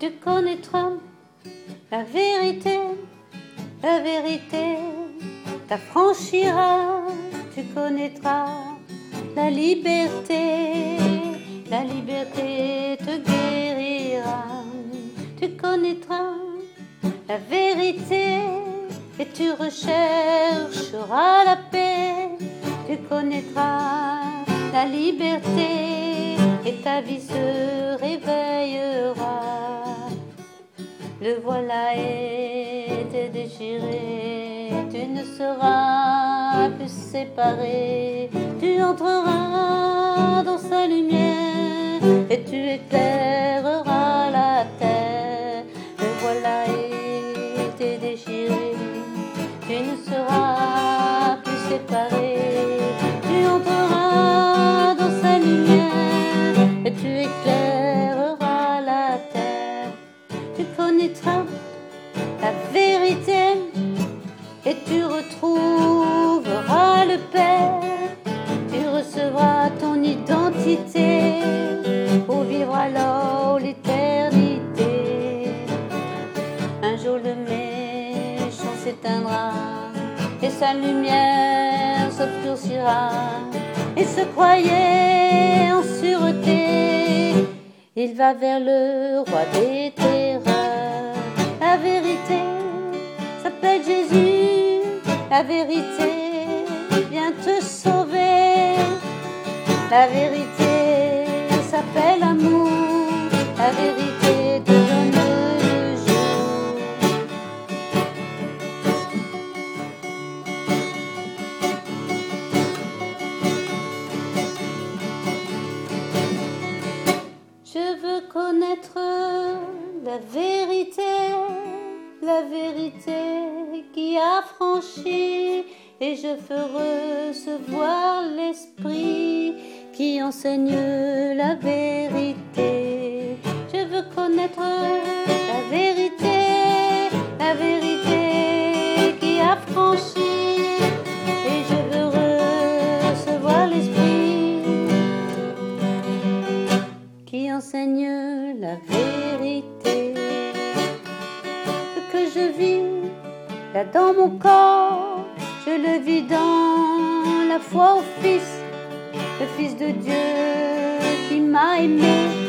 tu connaîtras la vérité, t'affranchiras, tu connaîtras la liberté te guérira, tu connaîtras la vérité et tu rechercheras la paix, tu connaîtras la liberté et ta vie se réveillera. Le voilà été déchiré, tu ne seras plus séparé, tu entreras dans sa lumière et tu éclaireras la terre. Le voilà été déchiré, tu ne seras plus séparé, tu entreras dans sa lumière et tu éclaireras la terre. Tu connaîtras la vérité et tu retrouveras le Père. Tu recevras ton identité pour vivre alors l'éternité. Un jour le méchant s'éteindra et sa lumière s'obscurcira. Il se croyait en sûreté, il va vers le roi des terreurs. La vérité s'appelle Jésus, la vérité vient te sauver. La vérité s'appelle amour, la vérité te donne le jour. Je veux connaître la vérité qui affranchit, et je veux recevoir l'esprit qui enseigne la vérité. Je veux connaître la vérité qui affranchit, et je veux recevoir l'esprit qui enseigne la vérité. Ce que je vis là dans mon corps, je le vis dans la foi au Fils, le Fils de Dieu qui m'a aimé.